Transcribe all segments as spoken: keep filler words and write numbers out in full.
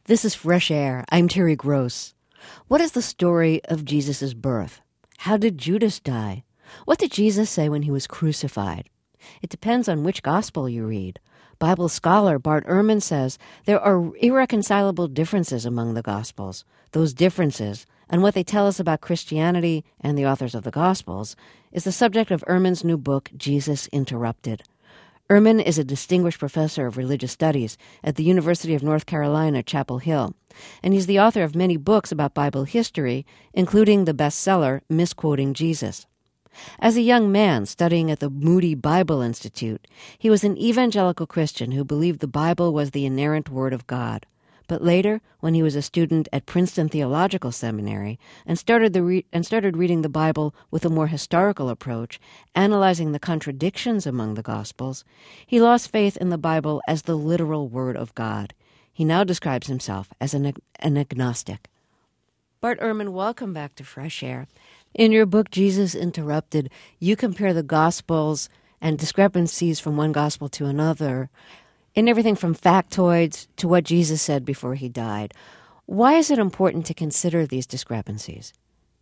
This is Fresh Air. I'm Terry Gross. What is the story of Jesus' birth? How did Judas die? What did Jesus say when he was crucified? It depends on which gospel you read. Bible scholar Bart Ehrman says there are irreconcilable differences among the gospels. Those differences, and what they tell us about Christianity and the authors of the gospels, is the subject of Ehrman's new book, Jesus Interrupted. Ehrman is a distinguished professor of religious studies at the University of North Carolina, Chapel Hill, and he's the author of many books about Bible history, including the bestseller Misquoting Jesus. As a young man studying at the Moody Bible Institute, he was an evangelical Christian who believed the Bible was the inerrant Word of God. But later, when he was a student at Princeton Theological Seminary and started the re- and started reading the Bible with a more historical approach, analyzing the contradictions among the Gospels, he lost faith in the Bible as the literal Word of God. He now describes himself as an, ag- an agnostic. Bart Ehrman, welcome back to Fresh Air. In your book, Jesus Interrupted, you compare the Gospels and discrepancies from one Gospel to another in everything from factoids to what Jesus said before he died. Why is it important to consider these discrepancies?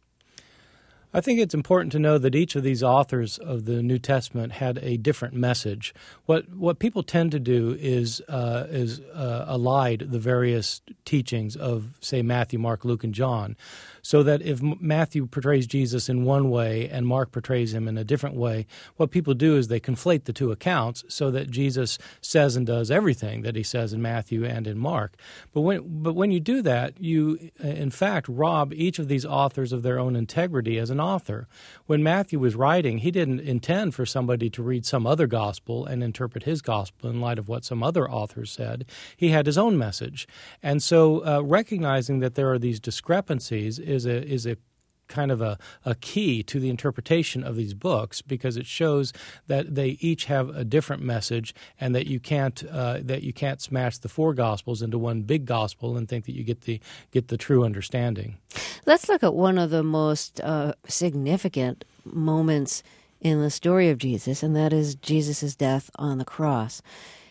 I think it's important to know that each of these authors of the New Testament had a different message. What what people tend to do is uh, is uh, allied the various teachings of, say, Matthew, Mark, Luke, and John, so that if Matthew portrays Jesus in one way and Mark portrays him in a different way, what people do is they conflate the two accounts so that Jesus says and does everything that he says in Matthew and in Mark. But when but when you do that, you in fact rob each of these authors of their own integrity as an author. When Matthew was writing, he didn't intend for somebody to read some other gospel and interpret his gospel in light of what some other author said. He had his own message. And so uh, recognizing that there are these discrepancies is a is a kind of a, a key to the interpretation of these books, because it shows that they each have a different message, and that you can't uh, that you can't smash the four gospels into one big gospel and think that you get the get the true understanding. Let's look at one of the most uh, significant moments in the story of Jesus, and that is Jesus' death on the cross.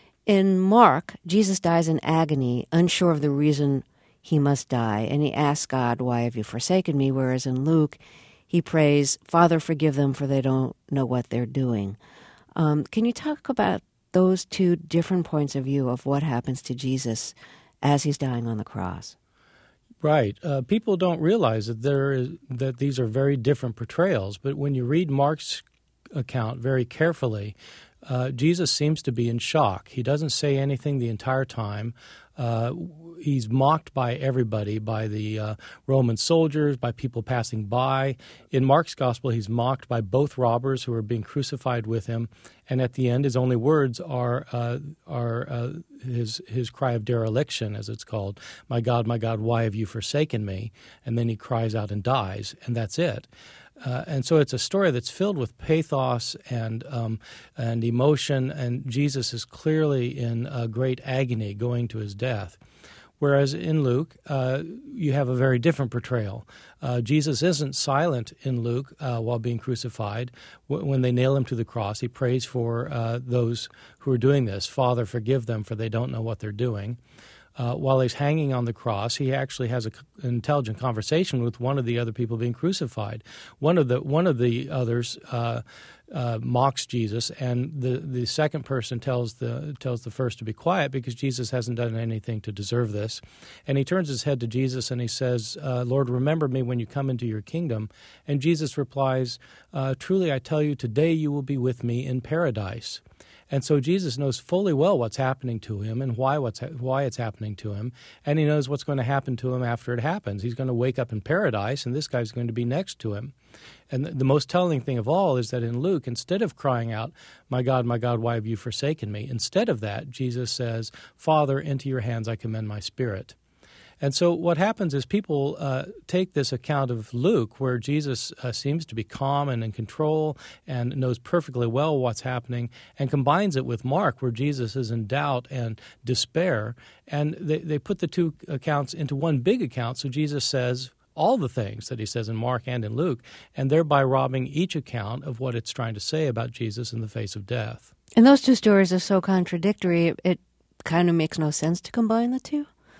In Mark, Jesus dies in agony, unsure of the reason he must die, and he asks God, "Why have you forsaken me?" Whereas in Luke, he prays, "Father, forgive them, for they don't know what they're doing." Um, can you talk about those two different points of view of what happens to Jesus as he's dying on the cross? Right. Uh, people don't realize that there is that these are very different portrayals. But when you read Mark's account very carefully, uh, Jesus seems to be in shock. He doesn't say anything the entire time. Uh, he's mocked by everybody, by the uh, Roman soldiers, by people passing by. In Mark's gospel, he's mocked by both robbers who are being crucified with him. And at the end, his only words are uh, are uh, his his cry of dereliction, as it's called. "My God, my God, why have you forsaken me?" And then he cries out and dies, and that's it. Uh, and so it's a story that's filled with pathos and um, and emotion, and Jesus is clearly in uh, great agony going to his death. Whereas in Luke, uh, you have a very different portrayal. Uh, Jesus isn't silent in Luke uh, while being crucified. W- when they nail him to the cross, he prays for uh, those who are doing this. "Father, forgive them, for they don't know what they're doing." Uh, while he's hanging on the cross, he actually has a, an intelligent conversation with one of the other people being crucified. One of the one of the others uh, uh, mocks Jesus, and the, the second person tells the tells the first to be quiet because Jesus hasn't done anything to deserve this. And he turns his head to Jesus and he says, uh, "Lord, remember me when you come into your kingdom." And Jesus replies, uh, "Truly I tell you, today you will be with me in paradise." And so Jesus knows fully well what's happening to him and why what's ha- why it's happening to him, and he knows what's going to happen to him after it happens. He's going to wake up in paradise, and this guy's going to be next to him. And the, the most telling thing of all is that in Luke, instead of crying out, "My God, my God, why have you forsaken me?" instead of that, Jesus says, "Father, into your hands I commend my spirit." And so what happens is people uh, take this account of Luke, where Jesus uh, seems to be calm and in control and knows perfectly well what's happening, and combines it with Mark, where Jesus is in doubt and despair. And they, they put the two accounts into one big account, so Jesus says all the things that he says in Mark and in Luke, and thereby robbing each account of what it's trying to say about Jesus in the face of death. And those two stories are so contradictory, it, it kind of makes no sense to combine the two?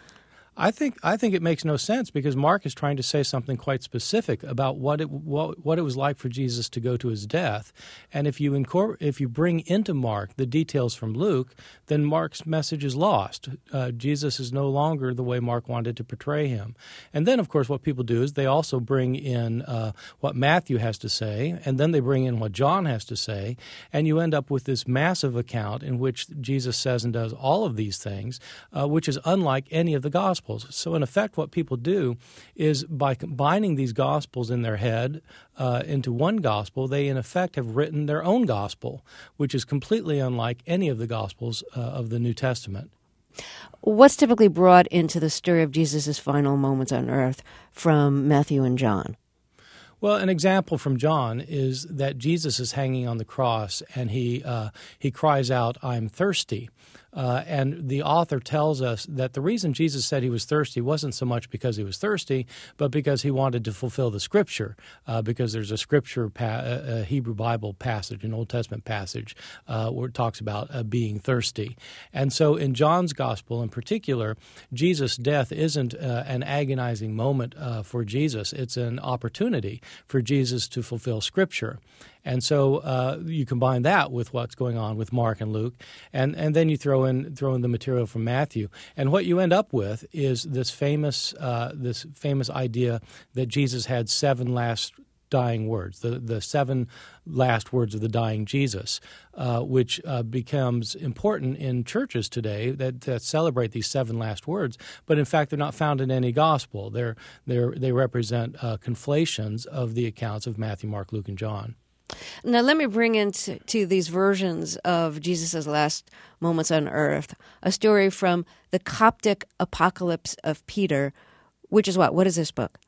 I think I think it makes no sense because Mark is trying to say something quite specific about what it what, what it was like for Jesus to go to his death, and if you incor- if you bring into Mark the details from Luke, then Mark's message is lost. Uh, Jesus is no longer the way Mark wanted to portray him, and then of course what people do is they also bring in uh, what Matthew has to say, and then they bring in what John has to say, and you end up with this massive account in which Jesus says and does all of these things, uh, which is unlike any of the Gospels. So in effect, what people do is by combining these Gospels in their head uh, into one Gospel, they in effect have written their own Gospel, which is completely unlike any of the Gospels uh, of the New Testament. What's typically brought into the story of Jesus' final moments on earth from Matthew and John? Well, an example from John is that Jesus is hanging on the cross and he uh, he cries out, "I'm thirsty." Uh, and the author tells us that the reason Jesus said he was thirsty wasn't so much because he was thirsty, but because he wanted to fulfill the Scripture, uh, because there's a Scripture, pa- a Hebrew Bible passage, an Old Testament passage, uh, where it talks about uh, being thirsty. And so in John's Gospel in particular, Jesus' death isn't uh, an agonizing moment uh, for Jesus. It's an opportunity for Jesus to fulfill Scripture. And so uh, you combine that with what's going on with Mark and Luke, and, and then you throw in throw in the material from Matthew, and what you end up with is this famous uh, this famous idea that Jesus had seven last dying words, the the seven last words of the dying Jesus, uh, which uh, becomes important in churches today that, that celebrate these seven last words. But in fact, they're not found in any gospel. They're they're they represent uh, conflations of the accounts of Matthew, Mark, Luke, and John. Now, let me bring into to these versions of Jesus' last moments on earth a story from the Coptic Apocalypse of Peter, which is what? What is this book?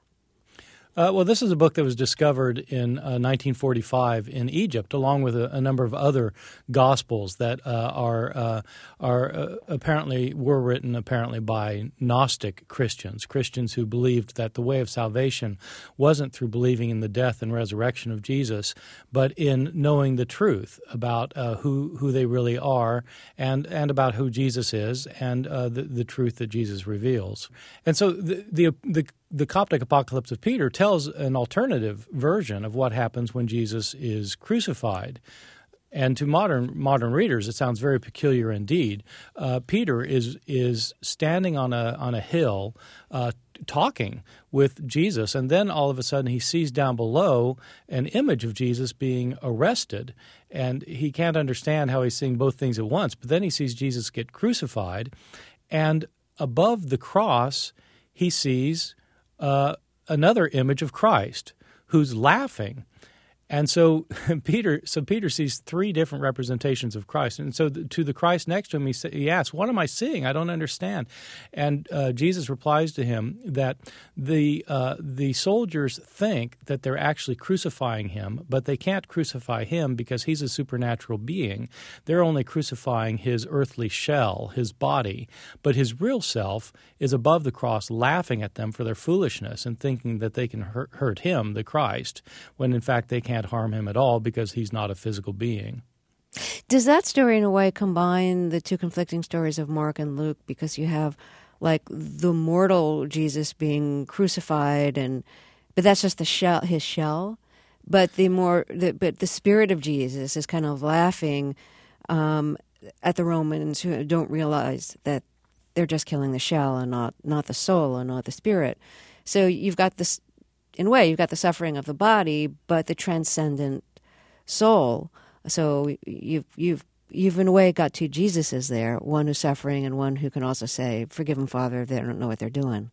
Uh, well, this is a book that was discovered in uh, nineteen forty-five in Egypt, along with a, a number of other Gospels that uh, are uh, are uh, apparently were written apparently by Gnostic Christians, Christians who believed that the way of salvation wasn't through believing in the death and resurrection of Jesus, but in knowing the truth about uh, who who they really are and and about who Jesus is and uh, the the truth that Jesus reveals. And so the the, the The Coptic Apocalypse of Peter tells an alternative version of what happens when Jesus is crucified. And to modern modern readers, it sounds very peculiar indeed. Uh, Peter is is standing on a on a hill, uh, talking with Jesus, and then all of a sudden he sees down below an image of Jesus being arrested, and he can't understand how he's seeing both things at once. But then he sees Jesus get crucified, and above the cross he sees Uh, another image of Christ who's laughing. And so Peter so Peter sees three different representations of Christ. And so the, to the Christ next to him, he, sa- he asks, "What am I seeing? I don't understand." And uh, Jesus replies to him that the uh, the soldiers think that they're actually crucifying him, but they can't crucify him because he's a supernatural being. They're only crucifying his earthly shell, his body. But his real self is above the cross laughing at them for their foolishness and thinking that they can hurt, hurt him, the Christ, when in fact they can't harm him at all because he's not a physical being. Does that story in a way combine the two conflicting stories of Mark and Luke, because you have like the mortal Jesus being crucified, and but that's just the shell, his shell, but the more the, but the spirit of Jesus is kind of laughing um, at the Romans who don't realize that they're just killing the shell and not not the soul and not the spirit. So you've got this. In a way, you've got the suffering of the body, but the transcendent soul. So you've you've you've in a way got two Jesuses there: one who's suffering and one who can also say, "Forgive them, Father; they don't know what they're doing."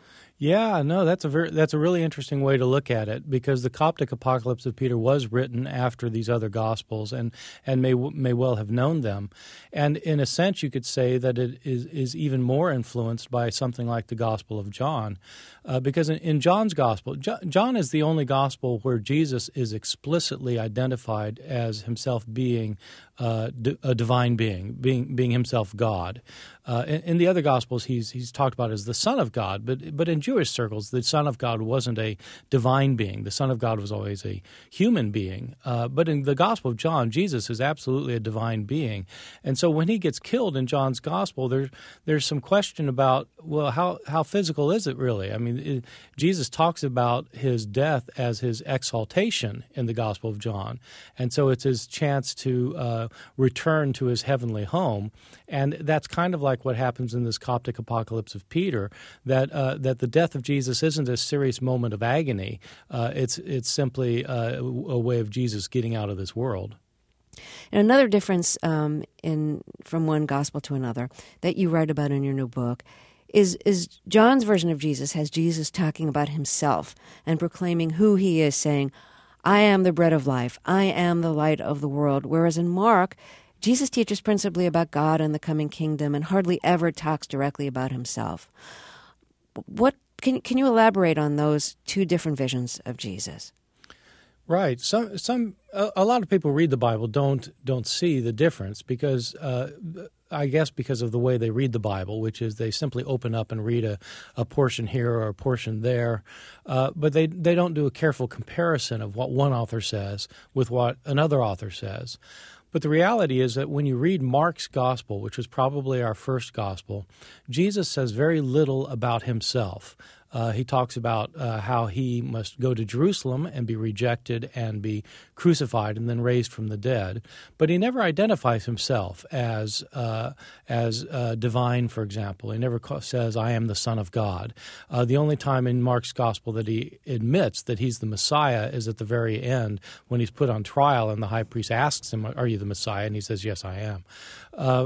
Yeah, no, that's a very, that's a really interesting way to look at it, because the Coptic Apocalypse of Peter was written after these other Gospels and, and may may well have known them. And in a sense, you could say that it is, is even more influenced by something like the Gospel of John, uh, because in, in John's Gospel, jo- John is the only Gospel where Jesus is explicitly identified as himself being uh, d- a divine being, being being himself God. Uh, in, in the other Gospels, he's he's talked about as the Son of God, but but in Jewish circles, the Son of God wasn't a divine being. The Son of God was always a human being. Uh, but in the Gospel of John, Jesus is absolutely a divine being, and so when he gets killed in John's Gospel, there there's some question about, well, how how physical is it really? I mean, it, Jesus talks about his death as his exaltation in the Gospel of John, and so it's his chance to uh, return to his heavenly home, and that's kind of like what happens in this Coptic apocalypse of Peter, that uh, that the death of Jesus isn't a serious moment of agony. Uh, it's it's simply uh, a way of Jesus getting out of this world. And another difference um, in from one gospel to another that you write about in your new book is is John's version of Jesus has Jesus talking about himself and proclaiming who he is, saying, "I am the bread of life. I am the light of the world." Whereas in Mark, Jesus teaches principally about God and the coming kingdom and hardly ever talks directly about himself. What can can you elaborate on those two different visions of Jesus? Right. Some some a, a lot of people read the Bible don't don't see the difference because uh, I guess because of the way they read the Bible, which is they simply open up and read a, a portion here or a portion there, uh, but they they don't do a careful comparison of what one author says with what another author says. But the reality is that when you read Mark's gospel, which was probably our first gospel, Jesus says very little about himself. Uh, he talks about uh, how he must go to Jerusalem and be rejected and be crucified and then raised from the dead. But he never identifies himself as uh, as uh, divine, for example. He never ca- says, "I am the Son of God." Uh, the only time in Mark's gospel that he admits that he's the Messiah is at the very end when he's put on trial and the high priest asks him, "Are you the Messiah?" And he says, "Yes, I am." Uh,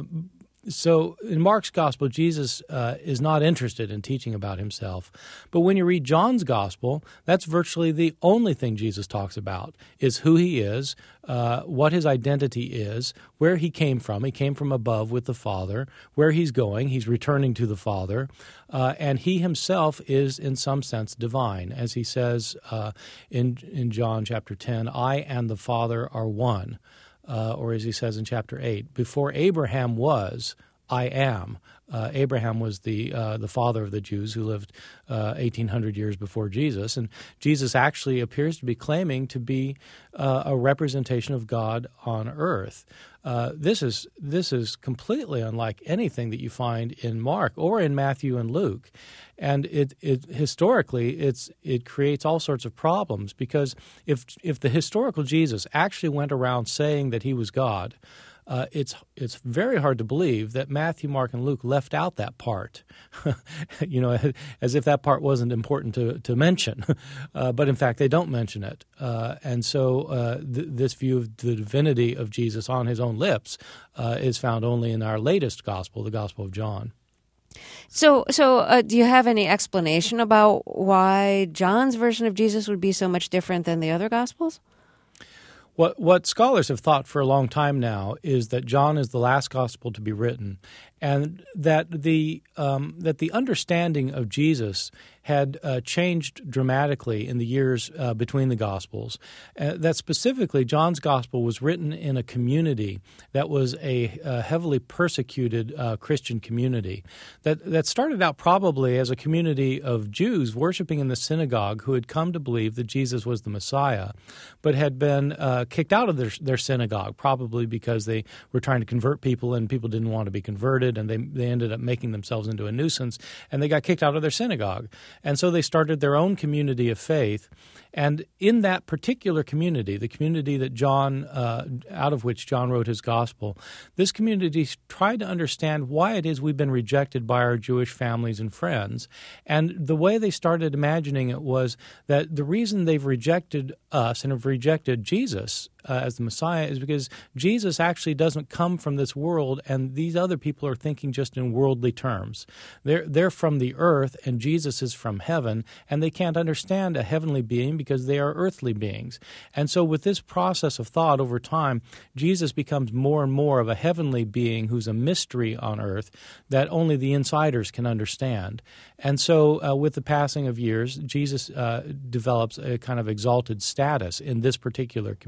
So in Mark's gospel, Jesus uh, is not interested in teaching about himself. But when you read John's gospel, that's virtually the only thing Jesus talks about, is who he is, uh, what his identity is, where he came from. He came from above with the Father, where he's going. He's returning to the Father. Uh, and he himself is, in some sense, divine. As he says uh, in, in John chapter ten, "I and the Father are one." Uh, or as he says in chapter eight, "Before Abraham was, I am." Uh, Abraham was the uh, the father of the Jews who lived uh, eighteen hundred years before Jesus, and Jesus actually appears to be claiming to be uh, a representation of God on earth. Uh, this is this is completely unlike anything that you find in Mark or in Matthew and Luke, and it, it historically it's it creates all sorts of problems because if if the historical Jesus actually went around saying that he was God, Uh, it's it's very hard to believe that Matthew, Mark, and Luke left out that part, you know, as if that part wasn't important to, to mention. Uh, but in fact, they don't mention it. Uh, and so uh, th- this view of the divinity of Jesus on his own lips uh, is found only in our latest gospel, the Gospel of John. So, so uh, do you have any explanation about why John's version of Jesus would be so much different than the other Gospels? What what scholars have thought for a long time now is that John is the last gospel to be written, and that the um, that the understanding of Jesus had uh, changed dramatically in the years uh, between the Gospels. Uh, that specifically, John's Gospel was written in a community that was a, a heavily persecuted uh, Christian community that, that started out probably as a community of Jews worshiping in the synagogue who had come to believe that Jesus was the Messiah, but had been uh, kicked out of their, their synagogue, probably because they were trying to convert people and people didn't want to be converted, and they, they ended up making themselves into a nuisance, and they got kicked out of their synagogue. And so they started their own community of faith. And in that particular community, the community that John, uh, out of which John wrote his gospel, this community tried to understand why it is we've been rejected by our Jewish families and friends. And the way they started imagining it was that the reason they've rejected us and have rejected Jesus uh, as the Messiah is because Jesus actually doesn't come from this world, and these other people are thinking just in worldly terms. They're, they're from the earth, and Jesus is from heaven, and they can't understand a heavenly being because they are earthly beings. And so with this process of thought over time, Jesus becomes more and more of a heavenly being who's a mystery on earth that only the insiders can understand. And so uh, with the passing of years, Jesus uh, develops a kind of exalted status in this particular community,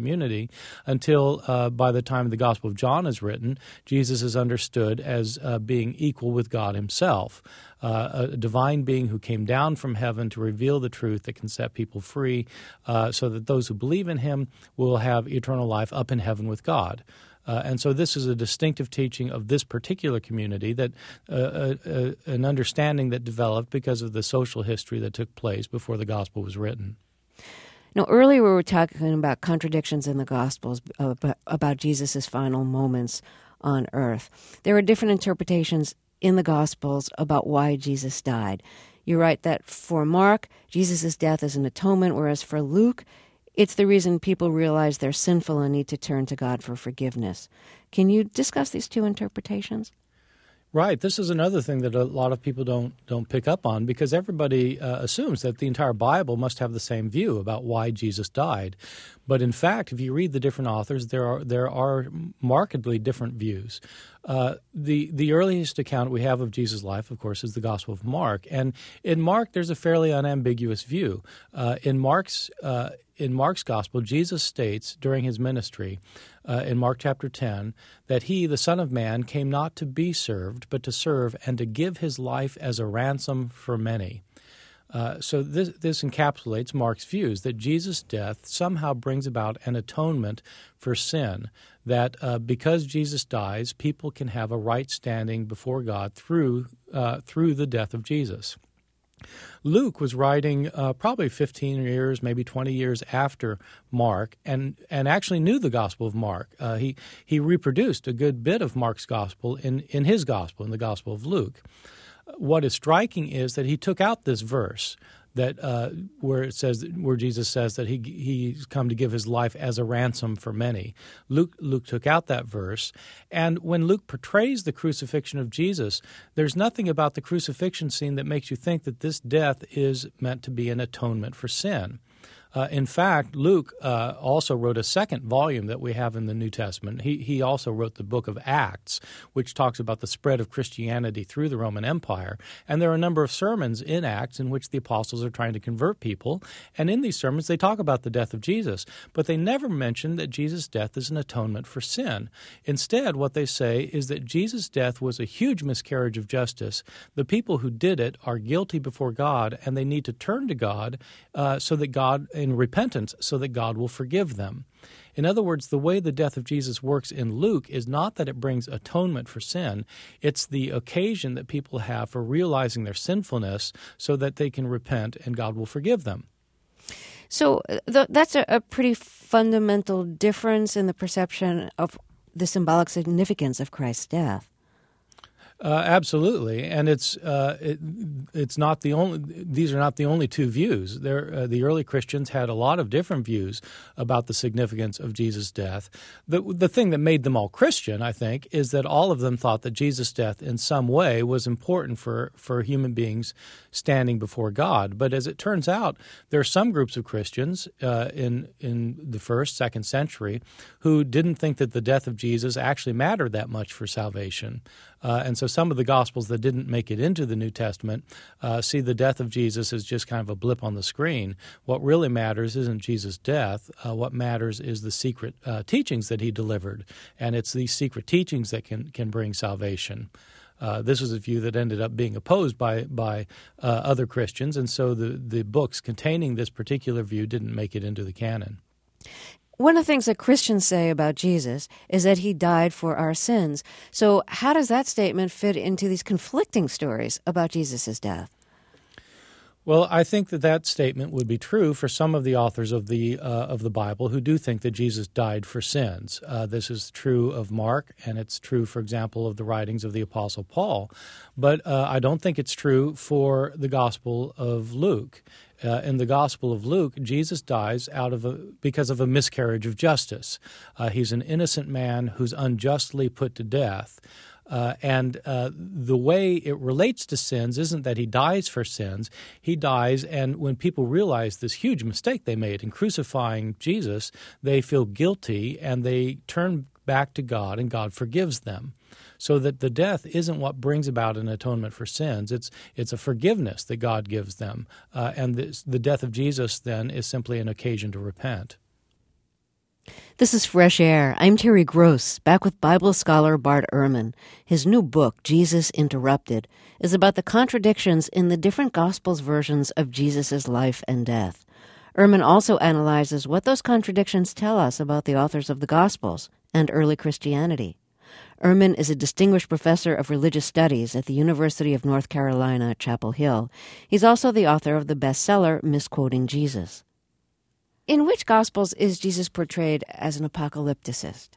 history until uh, by the time the Gospel of John is written, Jesus is understood as uh, being equal with God himself, uh, a divine being who came down from heaven to reveal the truth that can set people free uh, so that those who believe in him will have eternal life up in heaven with God. Uh, and so this is a distinctive teaching of this particular community, that uh, uh, uh, an understanding that developed because of the social history that took place before the gospel was written. Now, earlier we were talking about contradictions in the Gospels about, about Jesus' final moments on earth. There are different interpretations in the Gospels about why Jesus died. You write that for Mark, Jesus' death is an atonement, whereas for Luke, it's the reason people realize they're sinful and need to turn to God for forgiveness. Can you discuss these two interpretations? Right. This is another thing that a lot of people don't don't pick up on, because everybody uh, assumes that the entire Bible must have the same view about why Jesus died. But in fact, if you read the different authors, there are there are markedly different views. Uh, the the earliest account we have of Jesus' life, of course, is the Gospel of Mark, and in Mark there's a fairly unambiguous view. Uh, in Mark's uh, in Mark's Gospel, Jesus states during his ministry, uh, in Mark chapter ten, that he, the Son of Man, came not to be served, but to serve and to give his life as a ransom for many. Uh, so this, this encapsulates Mark's views that Jesus' death somehow brings about an atonement for sin, that uh, because Jesus dies, people can have a right standing before God through uh, through the death of Jesus. Luke was writing uh, probably fifteen years, maybe twenty years after Mark, and, and actually knew the Gospel of Mark. Uh, he he reproduced a good bit of Mark's Gospel in, in his Gospel, in the Gospel of Luke. What is striking is that he took out this verse that uh, where it says where Jesus says that he he's come to give his life as a ransom for many. Luke Luke took out that verse, and when Luke portrays the crucifixion of Jesus, there's nothing about the crucifixion scene that makes you think that this death is meant to be an atonement for sin. Uh, in fact, Luke uh, also wrote a second volume that we have in the New Testament. He he also wrote the book of Acts, which talks about the spread of Christianity through the Roman Empire. And there are a number of sermons in Acts in which the apostles are trying to convert people. And in these sermons, they talk about the death of Jesus. But they never mention that Jesus' death is an atonement for sin. Instead, what they say is that Jesus' death was a huge miscarriage of justice. The people who did it are guilty before God, and they need to turn to God uh, so that God... in repentance, so that God will forgive them. In other words, the way the death of Jesus works in Luke is not that it brings atonement for sin. It's the occasion that people have for realizing their sinfulness so that they can repent and God will forgive them. So th- that's a, a pretty fundamental difference in the perception of the symbolic significance of Christ's death. Uh, absolutely, and it's uh, it, it's not the only. These are not the only two views. There, uh, the early Christians had a lot of different views about the significance of Jesus' death. The the thing that made them all Christian, I think, is that all of them thought that Jesus' death in some way was important for for human beings standing before God. But as it turns out, there are some groups of Christians uh, in in the first, second century who didn't think that the death of Jesus actually mattered that much for salvation. Uh, and so some of the Gospels that didn't make it into the New Testament uh, see the death of Jesus as just kind of a blip on the screen. What really matters isn't Jesus' death. Uh, what matters is the secret uh, teachings that he delivered. And it's these secret teachings that can, can bring salvation. Uh, this was a view that ended up being opposed by by uh, other Christians, and so the, the books containing this particular view didn't make it into the canon. One of the things that Christians say about Jesus is that he died for our sins. So how does that statement fit into these conflicting stories about Jesus' death? Well, I think that that statement would be true for some of the authors of the uh, of the Bible who do think that Jesus died for sins. Uh, this is true of Mark, and it's true, for example, of the writings of the Apostle Paul. But uh, I don't think it's true for the Gospel of Luke. Uh, in the Gospel of Luke, Jesus dies out of a, because of a miscarriage of justice. Uh, he's an innocent man who's unjustly put to death. Uh, and uh, the way it relates to sins isn't that he dies for sins. He dies, and when people realize this huge mistake they made in crucifying Jesus, they feel guilty, and they turn back to God, and God forgives them. So that the death isn't what brings about an atonement for sins. It's it's a forgiveness that God gives them. Uh, and this, the death of Jesus, then, is simply an occasion to repent. This is Fresh Air. I'm Terry Gross, back with Bible scholar Bart Ehrman. His new book, Jesus Interrupted, is about the contradictions in the different Gospels versions of Jesus' life and death. Ehrman also analyzes what those contradictions tell us about the authors of the Gospels and early Christianity. Ehrman is a distinguished professor of religious studies at the University of North Carolina at Chapel Hill. He's also the author of the bestseller, Misquoting Jesus. In which Gospels is Jesus portrayed as an apocalypticist?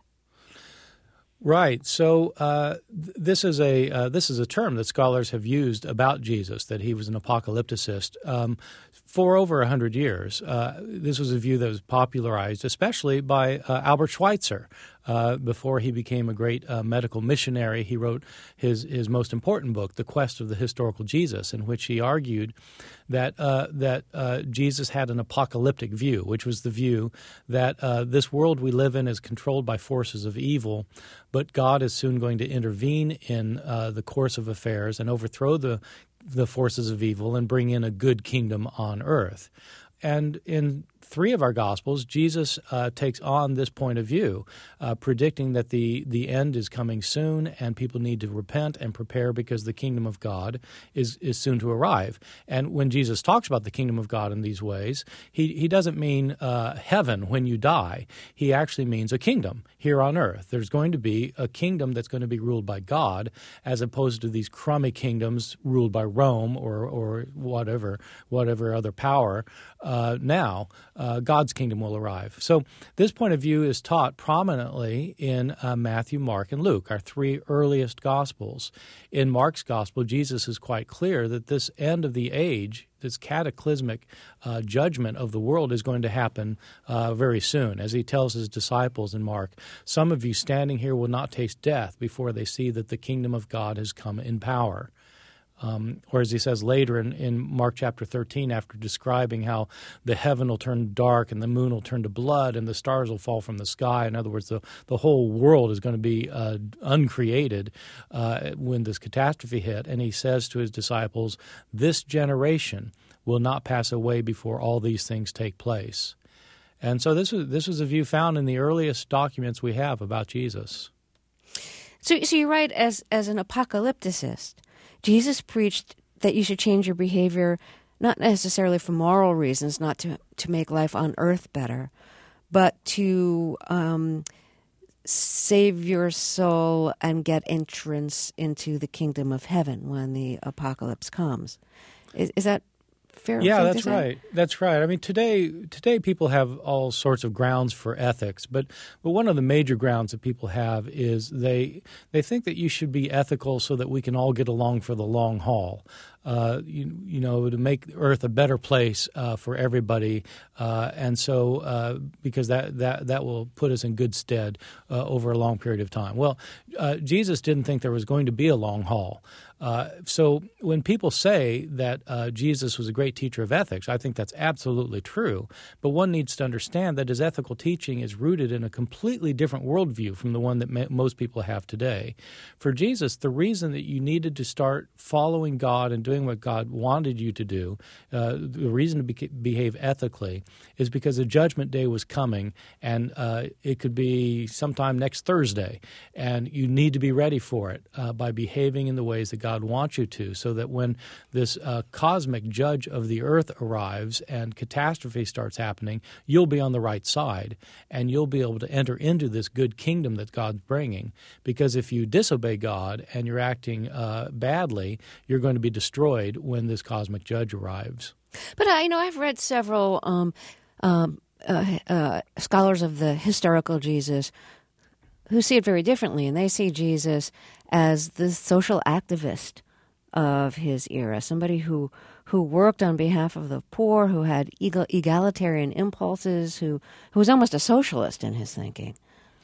Right. So uh, th- this is a uh, this is a term that scholars have used about Jesus, that he was an apocalypticist, um, for over a hundred years. Uh, this was a view that was popularized, especially by uh, Albert Schweitzer. Uh, before he became a great uh, medical missionary, he wrote his his most important book, The Quest of the Historical Jesus, in which he argued that uh, that uh, Jesus had an apocalyptic view, which was the view that uh, this world we live in is controlled by forces of evil, but God is soon going to intervene in uh, the course of affairs and overthrow the the forces of evil and bring in a good kingdom on earth. And in three of our Gospels, Jesus uh, takes on this point of view, uh, predicting that the, the end is coming soon and people need to repent and prepare because the kingdom of God is, is soon to arrive. And when Jesus talks about the kingdom of God in these ways, he, he doesn't mean uh, heaven when you die. He actually means a kingdom here on earth. There's going to be a kingdom that's going to be ruled by God as opposed to these crummy kingdoms ruled by Rome or, or whatever, whatever other power. Uh, now, uh, God's kingdom will arrive. So this point of view is taught prominently in uh, Matthew, Mark, and Luke, our three earliest Gospels. In Mark's Gospel, Jesus is quite clear that this end of the age, this cataclysmic uh, judgment of the world is going to happen uh, very soon. As he tells his disciples in Mark, some of you standing here will not taste death before they see that the kingdom of God has come in power. Um, or as he says later in, in Mark chapter thirteen, after describing how the heaven will turn dark and the moon will turn to blood and the stars will fall from the sky. In other words, the, the whole world is going to be uh, uncreated uh, when this catastrophe hit. And he says to his disciples, this generation will not pass away before all these things take place. And so this was, this was a view found in the earliest documents we have about Jesus. So, so you write as, as an apocalypticist. Jesus preached that you should change your behavior, not necessarily for moral reasons, not to, to make life on earth better, but to um, save your soul and get entrance into the kingdom of heaven when the apocalypse comes. Is, is that fair? Yeah, fair that's to say? right. That's right. I mean, today today people have all sorts of grounds for ethics, but but one of the major grounds that people have is they they think that you should be ethical so that we can all get along for the long haul. Uh, you, you know, to make Earth a better place uh, for everybody, uh, and so uh, because that, that that will put us in good stead uh, over a long period of time. Well, uh, Jesus didn't think there was going to be a long haul. Uh, so when people say that uh, Jesus was a great teacher of ethics, I think that's absolutely true. But one needs to understand that his ethical teaching is rooted in a completely different worldview from the one that ma- most people have today. For Jesus, the reason that you needed to start following God and doing what God wanted you to do, uh, the reason to be- behave ethically is because a judgment day was coming, and uh, it could be sometime next Thursday, and you need to be ready for it uh, by behaving in the ways that God God wants you to, so that when this uh, cosmic judge of the earth arrives and catastrophe starts happening, you'll be on the right side, and you'll be able to enter into this good kingdom that God's bringing. Because if you disobey God and you're acting uh, badly, you're going to be destroyed when this cosmic judge arrives. But I know I've read several um, um, uh, uh, scholars of the historical Jesus who see it very differently, and they see Jesus as the social activist of his era, somebody who who worked on behalf of the poor, who had egal, egalitarian impulses, who, who was almost a socialist in his thinking.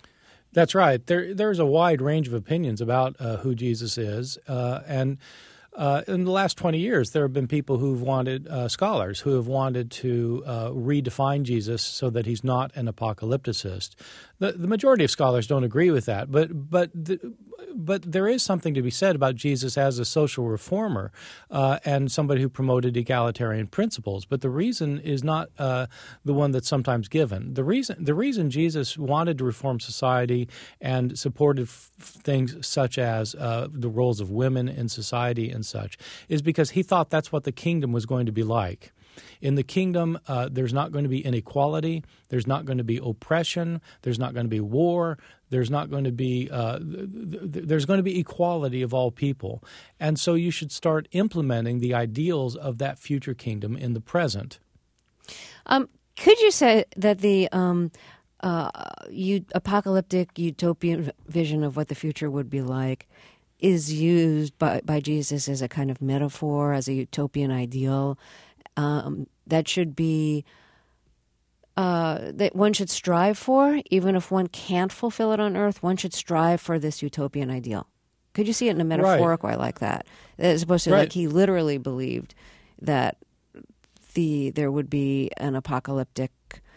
That's right. There, there's a wide range of opinions about uh, who Jesus is, uh, and Uh, in the last twenty years, there have been people who've wanted, uh, scholars who have wanted to uh, redefine Jesus so that he's not an apocalypticist. The, the majority of scholars don't agree with that, but but the, but there is something to be said about Jesus as a social reformer uh, and somebody who promoted egalitarian principles. But the reason is not uh, the one that's sometimes given. The reason the reason Jesus wanted to reform society and supported f- things such as uh, the roles of women in society and such is because he thought that's what the kingdom was going to be like. In the kingdom, uh, there's not going to be inequality, there's not going to be oppression, there's not going to be war, there's not going to be uh, th- th- there's going to be equality of all people. And so you should start implementing the ideals of that future kingdom in the present. Um, could you say that the um, uh, u- apocalyptic utopian vision of what the future would be like is used by, by Jesus as a kind of metaphor, as a utopian ideal? Um, that should be uh, that one should strive for, even if one can't fulfill it on earth. One should strive for this utopian ideal. Could you see it in a metaphorical way like that, as opposed to Right. like he literally believed that the there would be an apocalyptic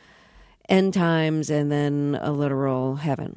end times and then a literal heaven?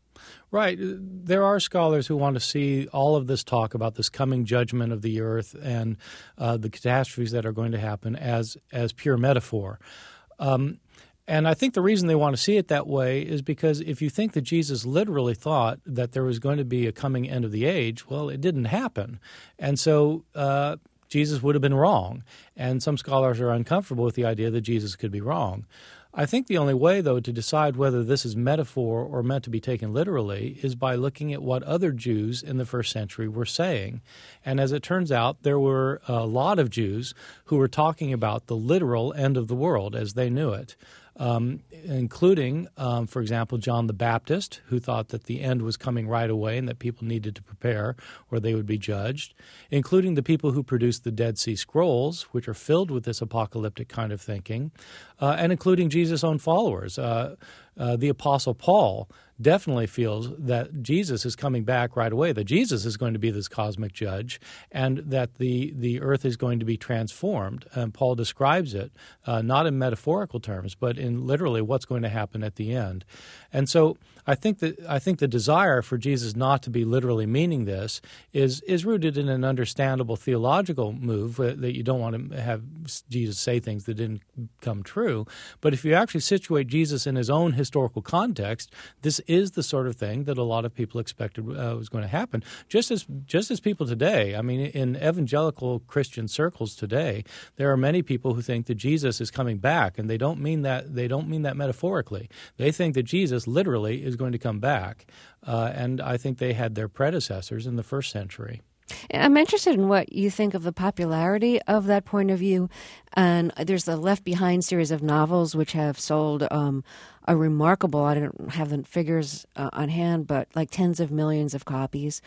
Right. There are scholars who want to see all of this talk about this coming judgment of the earth and uh, the catastrophes that are going to happen as as pure metaphor. Um, and I think the reason they want to see it that way is because if you think that Jesus literally thought that there was going to be a coming end of the age, well, it didn't happen. And so uh, Jesus would have been wrong. And some scholars are uncomfortable with the idea that Jesus could be wrong. I think the only way, though, to decide whether this is metaphor or meant to be taken literally is by looking at what other Jews in the first century were saying. And as it turns out, there were a lot of Jews who were talking about the literal end of the world as they knew it. Um, including, um, for example, John the Baptist, who thought that the end was coming right away and that people needed to prepare or they would be judged, including the people who produced the Dead Sea Scrolls, which are filled with this apocalyptic kind of thinking, uh, and including Jesus' own followers. Uh, uh, the Apostle Paul definitely feels that Jesus is coming back right away, that Jesus is going to be this cosmic judge, and that the, the earth is going to be transformed. And Paul describes it uh, not in metaphorical terms, but in literally what's going to happen at the end. And so I think that I think the desire for Jesus not to be literally meaning this is is rooted in an understandable theological move uh, that you don't want to have Jesus say things that didn't come true. But if you actually situate Jesus in his own historical context, this is the sort of thing that a lot of people expected uh, was going to happen. Just as just as people today, I mean, in evangelical Christian circles today, there are many people who think that Jesus is coming back, and they don't mean that they don't mean that metaphorically. They think that Jesus literally is going to come back, uh, and I think they had their predecessors in the first century. I'm interested in what you think of the popularity of that point of view. And there's the Left Behind series of novels, which have sold um, a remarkable, I don't have the figures uh, on hand, but like tens of millions of copies.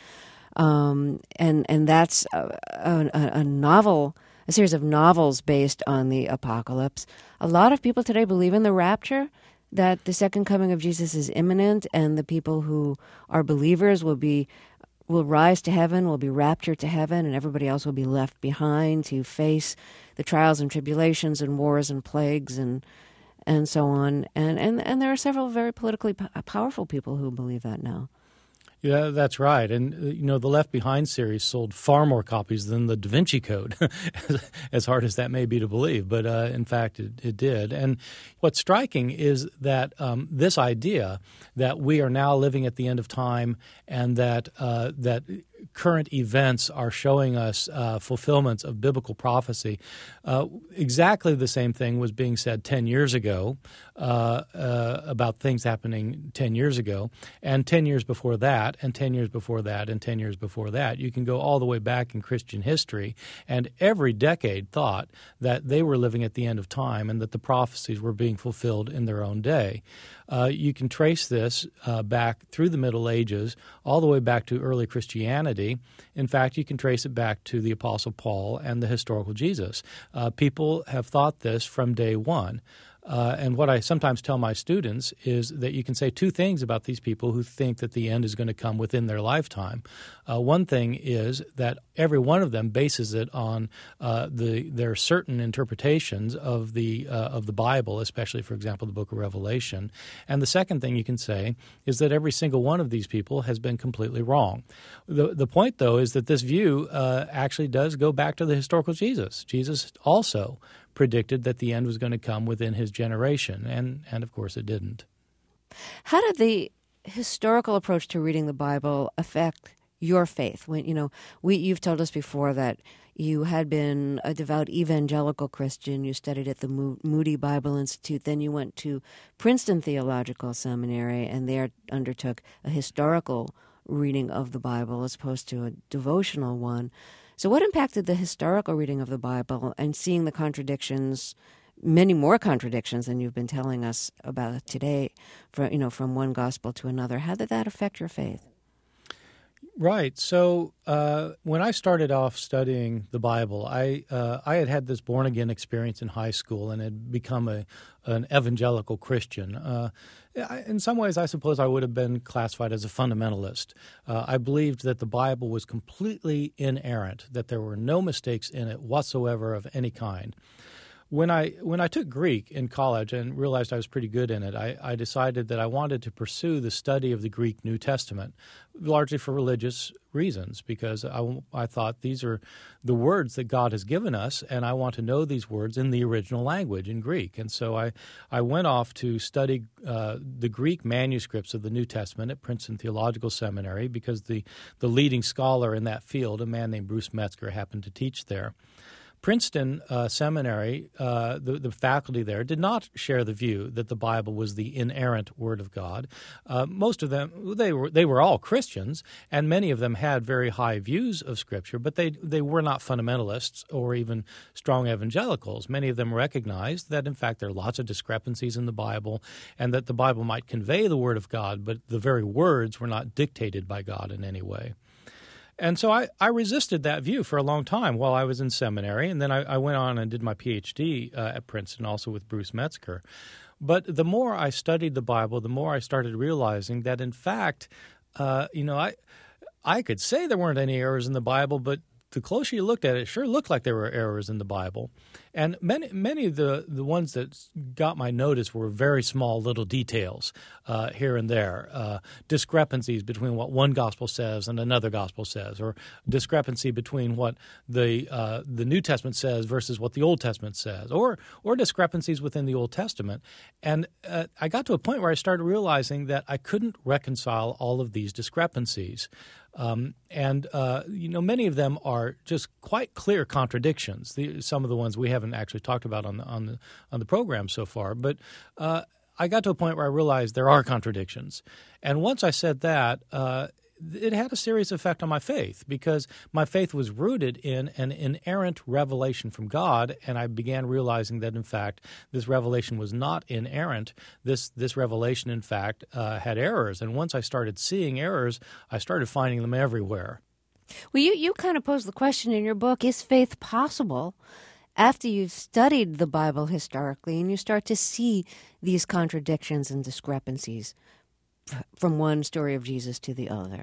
Um, and, and that's a, a, a novel, a series of novels based on the apocalypse. A lot of people today believe in the rapture, that the second coming of Jesus is imminent, and the people who are believers will be will rise to heaven, will be raptured to heaven, and everybody else will be left behind to face the trials and tribulations and wars and plagues and and so on. And and, and there are several very politically p- powerful people who believe that now. Yeah, that's right. And, uh, you know, the Left Behind series sold far more copies than the Da Vinci Code, as hard as that may be to believe. But, uh, in fact, it, it did. And what's striking is that um, this idea that we are now living at the end of time and that uh, that current events are showing us uh, fulfillments of biblical prophecy. Uh, exactly the same thing was being said ten years ago uh, uh, about things happening ten years ago, and ten years before that, and ten years before that, and ten years before that. You can go all the way back in Christian history, and every decade thought that they were living at the end of time and that the prophecies were being fulfilled in their own day. Uh, you can trace this uh, back through the Middle Ages, all the way back to early Christianity. In fact, you can trace it back to the Apostle Paul and the historical Jesus. Uh, people have thought this from day one. Uh, and what I sometimes tell my students is that you can say two things about these people who think that the end is going to come within their lifetime. Uh, one thing is that every one of them bases it on uh, the their certain interpretations of the uh, of the Bible, especially, for example, the Book of Revelation. And the second thing you can say is that every single one of these people has been completely wrong. The the point, though, is that this view uh, actually does go back to the historical Jesus. Jesus also predicted that the end was going to come within his generation, and, and of course it didn't. How did the historical approach to reading the Bible affect your faith? When you know, we you've told us before that you had been a devout evangelical Christian. You studied at the Mo- Moody Bible Institute. Then you went to Princeton Theological Seminary, and there undertook a historical reading of the Bible as opposed to a devotional one. So what impacted the historical reading of the Bible and seeing the contradictions, many more contradictions than you've been telling us about today, from, you know, from one gospel to another? How did that affect your faith? Right. So uh, when I started off studying the Bible, I uh, I had had this born-again experience in high school and had become a an evangelical Christian. Uh, I, in some ways, I suppose I would have been classified as a fundamentalist. Uh, I believed that the Bible was completely inerrant, that there were no mistakes in it whatsoever of any kind. When I when I took Greek in college and realized I was pretty good in it, I, I decided that I wanted to pursue the study of the Greek New Testament, largely for religious reasons, because I, I thought these are the words that God has given us, and I want to know these words in the original language, in Greek. And so I, I went off to study uh, the Greek manuscripts of the New Testament at Princeton Theological Seminary, because the, the leading scholar in that field, a man named Bruce Metzger, happened to teach there. Princeton uh, Seminary, uh, the, the faculty there, did not share the view that the Bible was the inerrant Word of God. Uh, most of them, they were they were all Christians, and many of them had very high views of Scripture, but they, they were not fundamentalists or even strong evangelicals. Many of them recognized that, in fact, there are lots of discrepancies in the Bible, and that the Bible might convey the Word of God, but the very words were not dictated by God in any way. And so I, I resisted that view for a long time while I was in seminary, and then I, I went on and did my P H D uh, at Princeton, also with Bruce Metzger. But the more I studied the Bible, the more I started realizing that, in fact, uh, you know, I I could say there weren't any errors in the Bible, but the closer you looked at it, it sure looked like there were errors in the Bible. And many many of the, the ones that got my notice were very small little details uh, here and there, uh, discrepancies between what one gospel says and another gospel says, or discrepancy between what the uh, the New Testament says versus what the Old Testament says, or or discrepancies within the Old Testament. And uh, I got to a point where I started realizing that I couldn't reconcile all of these discrepancies. Um, and, uh, you know, many of them are just quite clear contradictions. The, some of the ones we haven't actually talked about on the on the, on the program so far. But uh, I got to a point where I realized there are contradictions. And once I said that, uh, it had a serious effect on my faith, because my faith was rooted in an inerrant revelation from God, and I began realizing that, in fact, this revelation was not inerrant. This this revelation, in fact, uh, had errors. And once I started seeing errors, I started finding them everywhere. Well, you, you kind of posed the question in your book, is faith possible after you've studied the Bible historically and you start to see these contradictions and discrepancies from one story of Jesus to the other?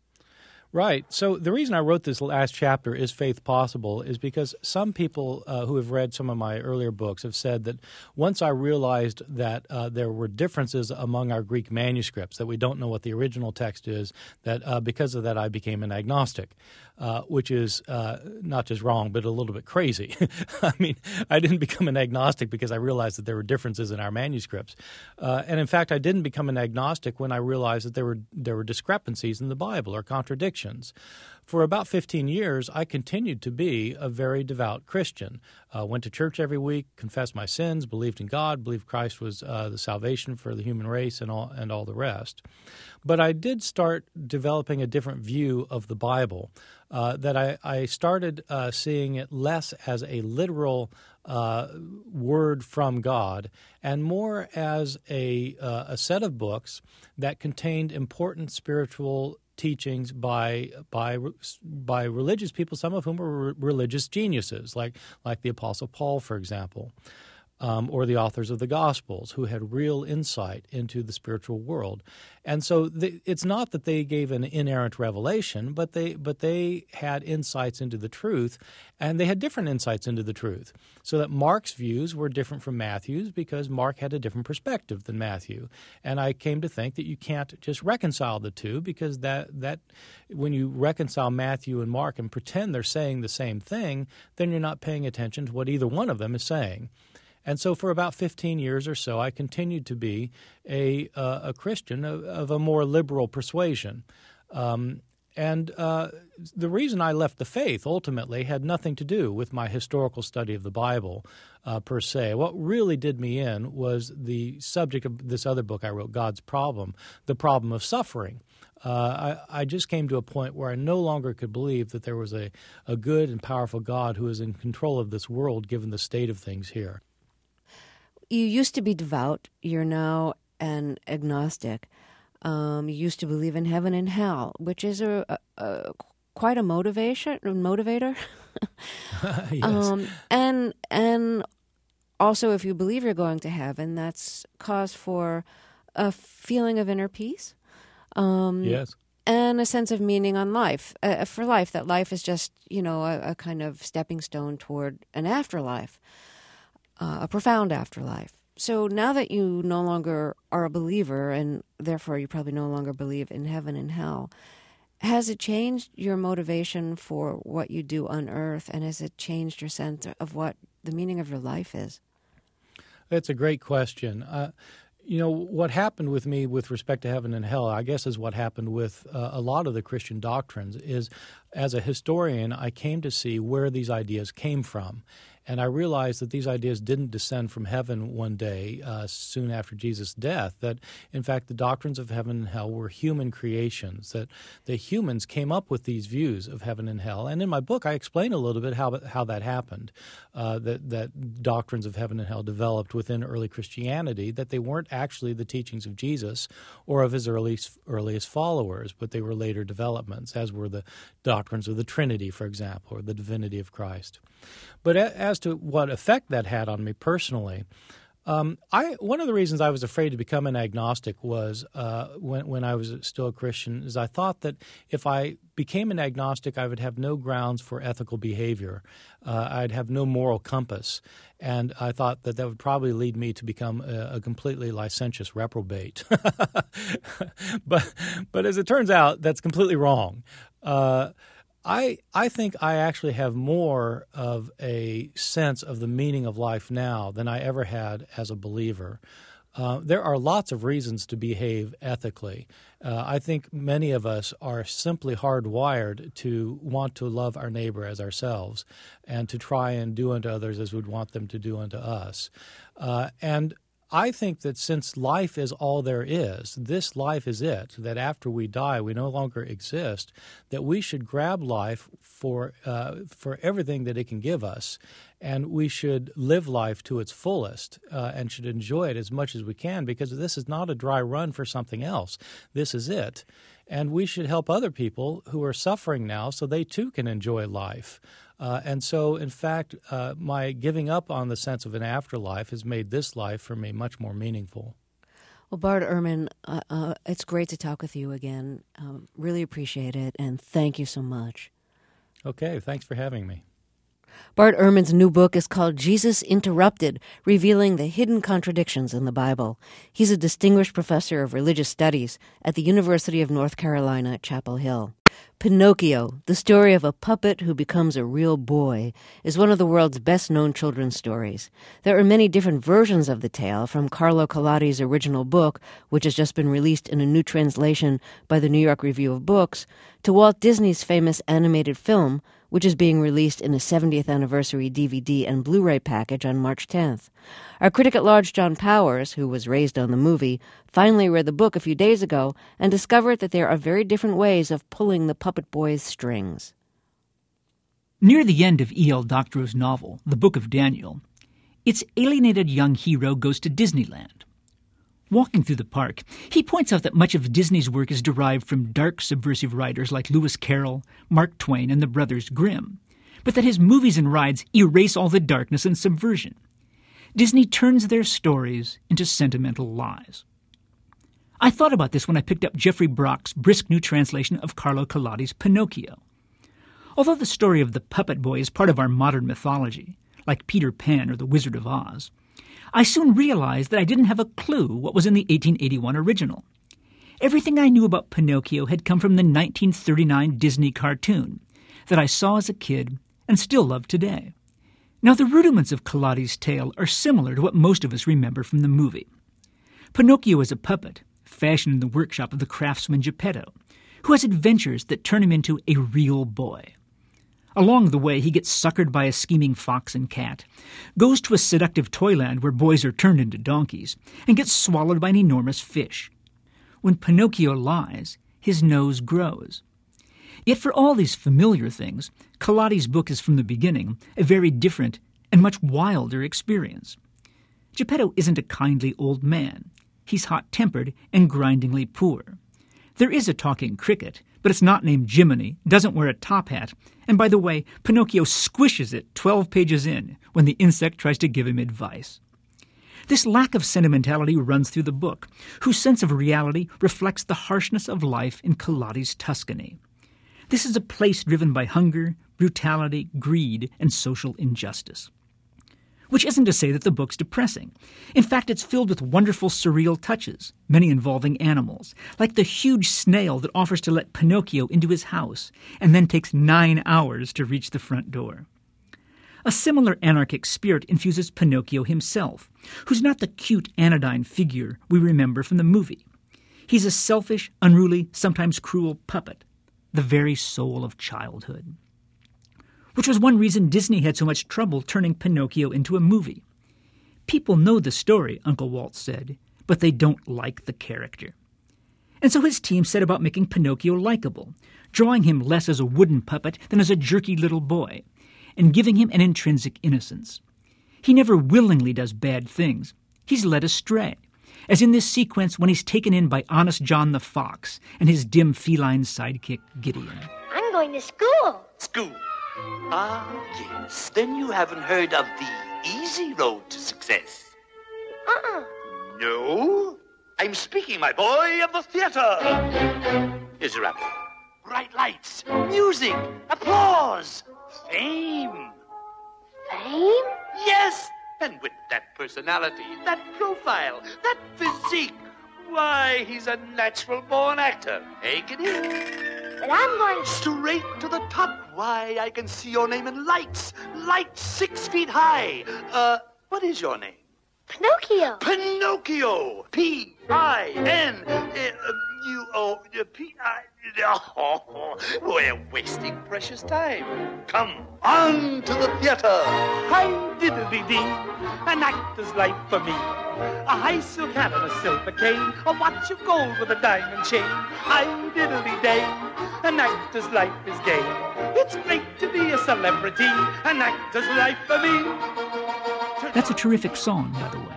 Right. So the reason I wrote this last chapter, Is Faith Possible?, is because some people uh, who have read some of my earlier books have said that once I realized that uh, there were differences among our Greek manuscripts, that we don't know what the original text is, that uh, because of that I became an agnostic, uh, which is uh, not just wrong, but a little bit crazy. I mean, I didn't become an agnostic because I realized that there were differences in our manuscripts. Uh, and in fact, I didn't become an agnostic when I realized that there were there were discrepancies in the Bible or contradictions. For about fifteen years, I continued to be a very devout Christian. Uh, went to church every week, confessed my sins, believed in God, believed Christ was uh, the salvation for the human race, and all and all the rest. But I did start developing a different view of the Bible, uh, that I, I started uh, seeing it less as a literal uh, word from God and more as a, uh, a set of books that contained important spiritual teachings by by by religious people, some of whom were religious geniuses, like like the Apostle Paul, for example. um, or the authors of the Gospels, who had real insight into the spiritual world. And so the, it's not that they gave an inerrant revelation, but they but they had insights into the truth, and they had different insights into the truth. So that Mark's views were different from Matthew's because Mark had a different perspective than Matthew. And I came to think that you can't just reconcile the two, because that that when you reconcile Matthew and Mark and pretend they're saying the same thing, then you're not paying attention to what either one of them is saying. And so for about fifteen years or so, I continued to be a, uh, a Christian of, of a more liberal persuasion. Um, and uh, the reason I left the faith ultimately had nothing to do with my historical study of the Bible uh, per se. What really did me in was the subject of this other book I wrote, God's Problem, the problem of suffering. Uh, I, I just came to a point where I no longer could believe that there was a, a good and powerful God who is in control of this world given the state of things here. You used to be devout. You're now an agnostic. Um, you used to believe in heaven and hell, which is a, a, a quite a motivation motivator. Yes. Um, and and also, if you believe you're going to heaven, that's cause for a feeling of inner peace. Um, yes. And a sense of meaning on life, uh, for life, that life is just, you know, a, a kind of stepping stone toward an afterlife. Uh, a profound afterlife. So now that you no longer are a believer, and therefore you probably no longer believe in heaven and hell, has it changed your motivation for what you do on earth, and has it changed your sense of what the meaning of your life is? That's a great question. Uh, you know, what happened with me with respect to heaven and hell, I guess, is what happened with uh, a lot of the Christian doctrines, is as a historian, I came to see where these ideas came from. And I realized that these ideas didn't descend from heaven one day uh, soon after Jesus' death, that, in fact, the doctrines of heaven and hell were human creations, that the humans came up with these views of heaven and hell. And in my book, I explain a little bit how how that happened, uh, that, that doctrines of heaven and hell developed within early Christianity, that they weren't actually the teachings of Jesus or of his early, earliest followers, but they were later developments, as were the doctrines of the Trinity, for example, or the divinity of Christ. But as to what effect that had on me personally, um, I one of the reasons I was afraid to become an agnostic was uh, when, when I was still a Christian, is I thought that if I became an agnostic, I would have no grounds for ethical behavior. Uh, I'd have no moral compass. And I thought that that would probably lead me to become a, a completely licentious reprobate. but, but as it turns out, that's completely wrong. Uh I I think I actually have more of a sense of the meaning of life now than I ever had as a believer. Uh, there are lots of reasons to behave ethically. Uh, I think many of us are simply hardwired to want to love our neighbor as ourselves and to try and do unto others as we'd want them to do unto us. Uh, and I think that since life is all there is, this life is it, that after we die we no longer exist, that we should grab life for uh, for everything that it can give us, and we should live life to its fullest uh, and should enjoy it as much as we can, because this is not a dry run for something else. This is it. And we should help other people who are suffering now so they too can enjoy life. Uh, and so, in fact, uh, my giving up on the sense of an afterlife has made this life for me much more meaningful. Well, Bart Ehrman, uh, uh, it's great to talk with you again. Um, really appreciate it, and thank you so much. Okay, thanks for having me. Bart Ehrman's new book is called Jesus Interrupted, Revealing the Hidden Contradictions in the Bible. He's a distinguished professor of religious studies at the University of North Carolina at Chapel Hill. Pinocchio, the story of a puppet who becomes a real boy, is one of the world's best-known children's stories. There are many different versions of the tale, from Carlo Collodi's original book, which has just been released in a new translation by the New York Review of Books, to Walt Disney's famous animated film, which is being released in a seventieth anniversary D V D and Blu-ray package on March tenth. Our critic-at-large John Powers, who was raised on the movie, finally read the book a few days ago and discovered that there are very different ways of pulling the puppet boy's strings. Near the end of E L. Doctorow's novel, The Book of Daniel, its alienated young hero goes to Disneyland. Walking through the park, he points out that much of Disney's work is derived from dark, subversive writers like Lewis Carroll, Mark Twain, and the Brothers Grimm, but that his movies and rides erase all the darkness and subversion. Disney turns their stories into sentimental lies. I thought about this when I picked up Jeffrey Brock's brisk new translation of Carlo Collodi's Pinocchio. Although the story of the puppet boy is part of our modern mythology, like Peter Pan or the Wizard of Oz, I soon realized that I didn't have a clue what was in the eighteen eighty-one original. Everything I knew about Pinocchio had come from the nineteen thirty-nine Disney cartoon that I saw as a kid and still love today. Now, the rudiments of Collodi's tale are similar to what most of us remember from the movie. Pinocchio is a puppet, fashioned in the workshop of the craftsman Geppetto, who has adventures that turn him into a real boy. Along the way, he gets suckered by a scheming fox and cat, goes to a seductive toyland where boys are turned into donkeys, and gets swallowed by an enormous fish. When Pinocchio lies, his nose grows. Yet for all these familiar things, Collodi's book is from the beginning a very different and much wilder experience. Geppetto isn't a kindly old man. He's hot-tempered and grindingly poor. There is a talking cricket, but it's not named Jiminy, doesn't wear a top hat, and by the way, Pinocchio squishes it twelve pages in when the insect tries to give him advice. This lack of sentimentality runs through the book, whose sense of reality reflects the harshness of life in Collodi's Tuscany. This is a place driven by hunger, brutality, greed, and social injustice. Which isn't to say that the book's depressing. In fact, it's filled with wonderful surreal touches, many involving animals, like the huge snail that offers to let Pinocchio into his house and then takes nine hours to reach the front door. A similar anarchic spirit infuses Pinocchio himself, who's not the cute anodyne figure we remember from the movie. He's a selfish, unruly, sometimes cruel puppet, the very soul of childhood. Which was one reason Disney had so much trouble turning Pinocchio into a movie. People know the story, Uncle Walt said, but they don't like the character. And so his team set about making Pinocchio likable, drawing him less as a wooden puppet than as a jerky little boy, and giving him an intrinsic innocence. He never willingly does bad things. He's led astray, as in this sequence when he's taken in by Honest John the Fox and his dim feline sidekick, Gideon. I'm going to school. School? Ah, yes. Then you haven't heard of the easy road to success. Uh-uh. No? I'm speaking, my boy, of the theater. Here's your apple. Bright lights, music, applause, fame. Fame? Yes, and with that personality, that profile, that physique, why, he's a natural-born actor. Eh, Gideon? But I'm going straight to the top. Why, I can see your name in lights. Lights six feet high. Uh, what is your name? Pinocchio. Pinocchio. P I N U O P I Oh, we're wasting precious time. Come on to the theater. Hi-diddly-dee, an actor's life for me. A high silk hat and a silver cane, a watch of gold with a diamond chain. Hi-diddly-day, an actor's life is gay. It's great to be a celebrity, an actor's life for me. That's a terrific song, by the way.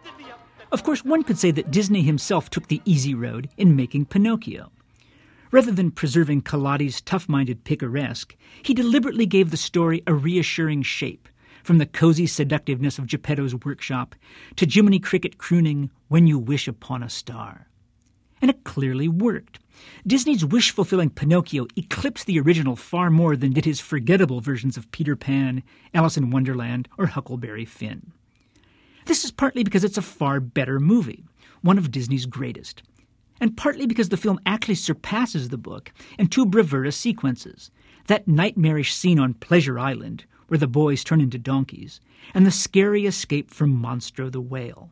Of course, one could say that Disney himself took the easy road in making Pinocchio. Rather than preserving Collodi's tough-minded picaresque, he deliberately gave the story a reassuring shape, from the cozy seductiveness of Geppetto's workshop to Jiminy Cricket crooning, "When You Wish Upon a Star." And it clearly worked. Disney's wish-fulfilling Pinocchio eclipsed the original far more than did his forgettable versions of Peter Pan, Alice in Wonderland, or Huckleberry Finn. This is partly because it's a far better movie, one of Disney's greatest, and partly because the film actually surpasses the book in two bravura sequences, that nightmarish scene on Pleasure Island, where the boys turn into donkeys, and the scary escape from Monstro the whale.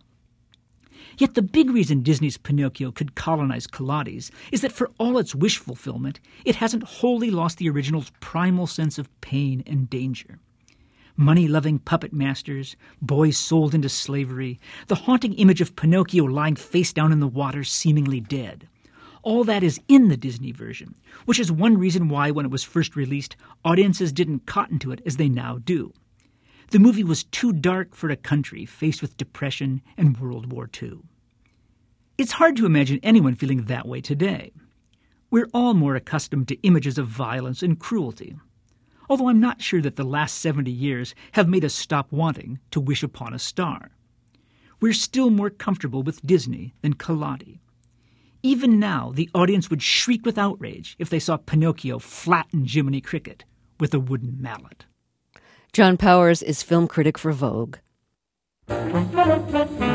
Yet the big reason Disney's Pinocchio could colonize Collodi's is that for all its wish fulfillment, it hasn't wholly lost the original's primal sense of pain and danger. Money-loving puppet masters, boys sold into slavery, the haunting image of Pinocchio lying face down in the water seemingly dead. All that is in the Disney version, which is one reason why, when it was first released, audiences didn't cotton to it as they now do. The movie was too dark for a country faced with depression and World War Two. It's hard to imagine anyone feeling that way today. We're all more accustomed to images of violence and cruelty. although I'm not sure that the last seventy years have made us stop wanting to wish upon a star. We're still more comfortable with Disney than Collodi. Even now, the audience would shriek with outrage if they saw Pinocchio flatten Jiminy Cricket with a wooden mallet. John Powers is film critic for Vogue.